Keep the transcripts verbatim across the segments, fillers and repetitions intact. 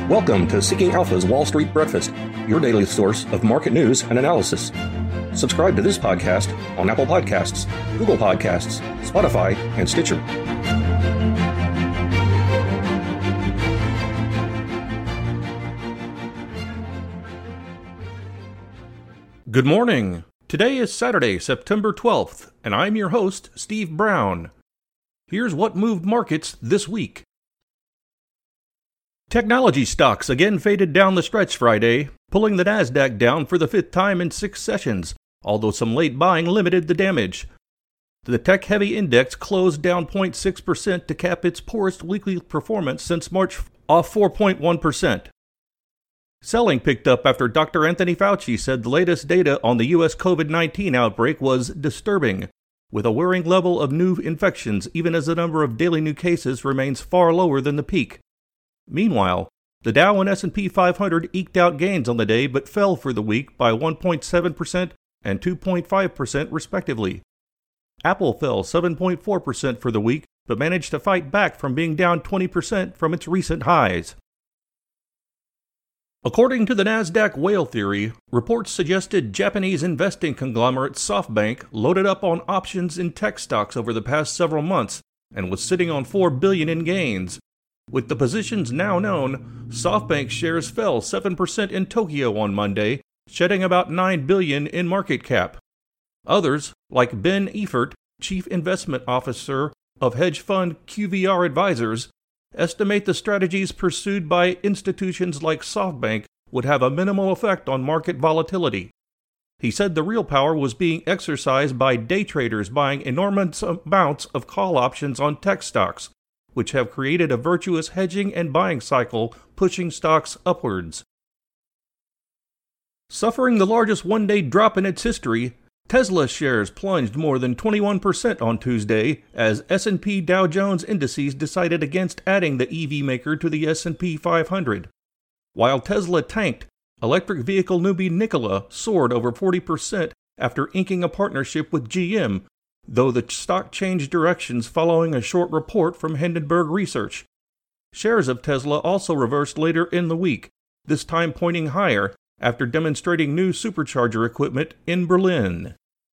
Welcome to Seeking Alpha's Wall Street Breakfast, your daily source of market news and analysis. Subscribe to this podcast on Apple Podcasts, Google Podcasts, Spotify, and Stitcher. Good morning. Today is Saturday, September twelfth, and I'm your host, Steve Brown. Here's what moved markets this week. Technology stocks again faded down the stretch Friday, pulling the Nasdaq down for the fifth time in six sessions, although some late buying limited the damage. The tech-heavy index closed down zero point six percent to cap its poorest weekly performance since March, off four point one percent. Selling picked up after Doctor Anthony Fauci said the latest data on the U S COVID nineteen outbreak was disturbing, with a worrying level of new infections even as the number of daily new cases remains far lower than the peak. Meanwhile, the Dow and S and P five hundred eked out gains on the day but fell for the week by one point seven percent and two point five percent respectively. Apple fell seven point four percent for the week but managed to fight back from being down twenty percent from its recent highs. According to the Nasdaq whale theory, reports suggested Japanese investing conglomerate SoftBank loaded up on options in tech stocks over the past several months and was sitting on four billion dollars in gains. With the positions now known, SoftBank shares fell seven percent in Tokyo on Monday, shedding about nine billion dollars in market cap. Others, like Ben Eifert, Chief Investment Officer of hedge fund Q V R Advisors, estimate the strategies pursued by institutions like SoftBank would have a minimal effect on market volatility. He said the real power was being exercised by day traders buying enormous amounts of call options on tech stocks, which have created a virtuous hedging and buying cycle pushing stocks upwards. Suffering the largest one-day drop in its history, Tesla shares plunged more than twenty-one percent on Tuesday as S and P Dow Jones indices decided against adding the E V maker to the S and P five hundred. While Tesla tanked, electric vehicle newbie Nikola soared over forty percent after inking a partnership with G M, though the stock changed directions following a short report from Hindenburg Research. Shares of Tesla also reversed later in the week, this time pointing higher after demonstrating new supercharger equipment in Berlin.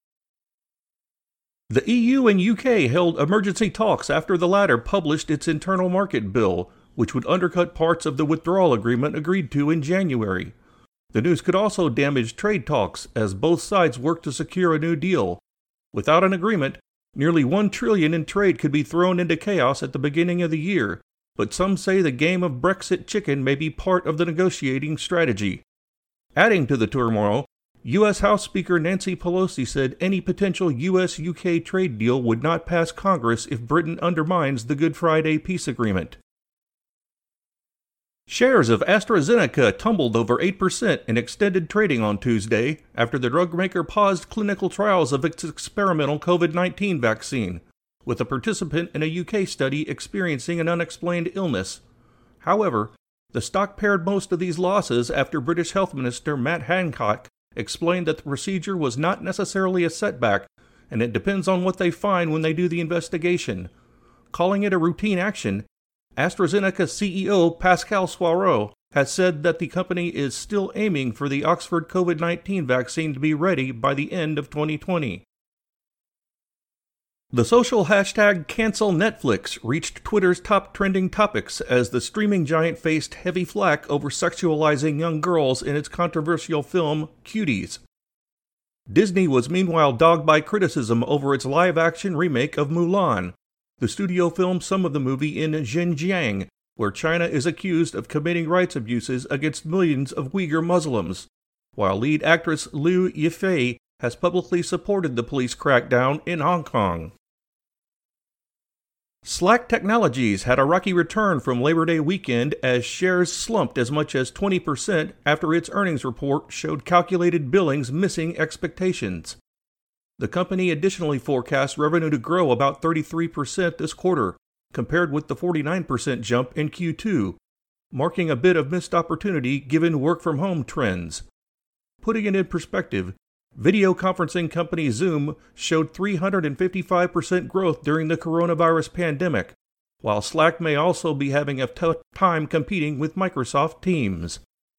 The E U and U K held emergency talks after the latter published its internal market bill, which would undercut parts of the withdrawal agreement agreed to in January. The news could also damage trade talks as both sides work to secure a new deal. Without an agreement, nearly one trillion dollars in trade could be thrown into chaos at the beginning of the year, but some say the game of Brexit chicken may be part of the negotiating strategy. Adding to the turmoil, U S House Speaker Nancy Pelosi said any potential U S U K trade deal would not pass Congress if Britain undermines the Good Friday peace agreement. Shares of AstraZeneca tumbled over eight percent in extended trading on Tuesday after the drug maker paused clinical trials of its experimental COVID nineteen vaccine, with a participant in a U K study experiencing an unexplained illness. However, the stock pared most of these losses after British Health Minister Matt Hancock explained that the procedure was not necessarily a setback, and it depends on what they find when they do the investigation. Calling it a routine action, AstraZeneca C E O Pascal Soriot has said that the company is still aiming for the Oxford COVID nineteen vaccine to be ready by the end of twenty twenty. The social hashtag Cancel Netflix reached Twitter's top trending topics as the streaming giant faced heavy flack over sexualizing young girls in its controversial film Cuties. Disney was meanwhile dogged by criticism over its live-action remake of Mulan. The studio filmed some of the movie in Xinjiang, where China is accused of committing rights abuses against millions of Uyghur Muslims, while lead actress Liu Yifei has publicly supported the police crackdown in Hong Kong. Slack Technologies had a rocky return from Labor Day weekend as shares slumped as much as twenty percent after its earnings report showed calculated billings missing expectations. The company additionally forecasts revenue to grow about thirty-three percent this quarter, compared with the forty-nine percent jump in Q two, marking a bit of missed opportunity given work-from-home trends. Putting it in perspective, video conferencing company Zoom showed three hundred fifty-five percent growth during the coronavirus pandemic, while Slack may also be having a tough time competing with Microsoft Teams.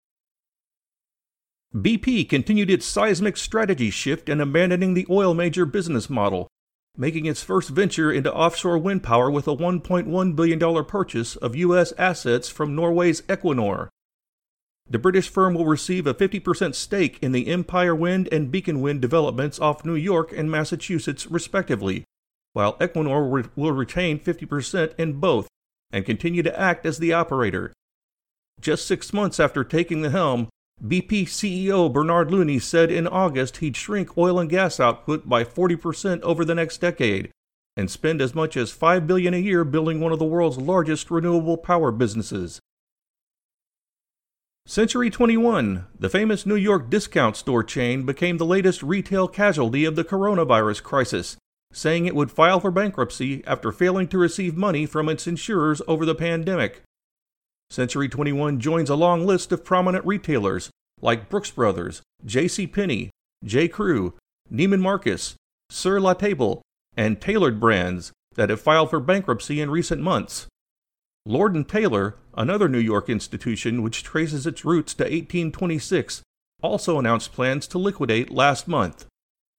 B P continued its seismic strategy shift in abandoning the oil major business model, making its first venture into offshore wind power with a one point one billion dollars purchase of U S assets from Norway's Equinor. The British firm will receive a fifty percent stake in the Empire Wind and Beacon Wind developments off New York and Massachusetts, respectively, while Equinor will retain fifty percent in both and continue to act as the operator. Just six months after taking the helm, B P C E O Bernard Looney said in August he'd shrink oil and gas output by forty percent over the next decade and spend as much as five billion dollars a year building one of the world's largest renewable power businesses. Century twenty-one, the famous New York discount store chain, became the latest retail casualty of the coronavirus crisis, saying it would file for bankruptcy after failing to receive money from its insurers over the pandemic. Century twenty-one joins a long list of prominent retailers like Brooks Brothers, J C Penney, J. Crew, Neiman Marcus, Sur La Table, and Tailored Brands that have filed for bankruptcy in recent months. Lord and Taylor, another New York institution which traces its roots to eighteen twenty-six, also announced plans to liquidate last month.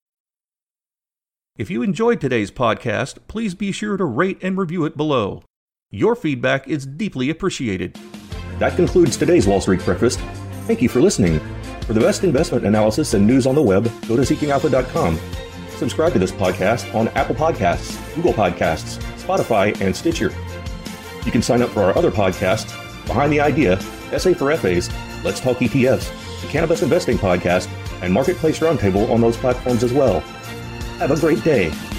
If you enjoyed today's podcast, please be sure to rate and review it below. Your feedback is deeply appreciated. That concludes today's Wall Street Breakfast. Thank you for listening. For the best investment analysis and news on the web, go to seeking alpha dot com. Subscribe to this podcast on Apple Podcasts, Google Podcasts, Spotify, and Stitcher. You can sign up for our other podcasts, Behind the Idea, S A for F As, Let's Talk E T Fs, the Cannabis Investing Podcast, and Marketplace Roundtable on those platforms as well. Have a great day.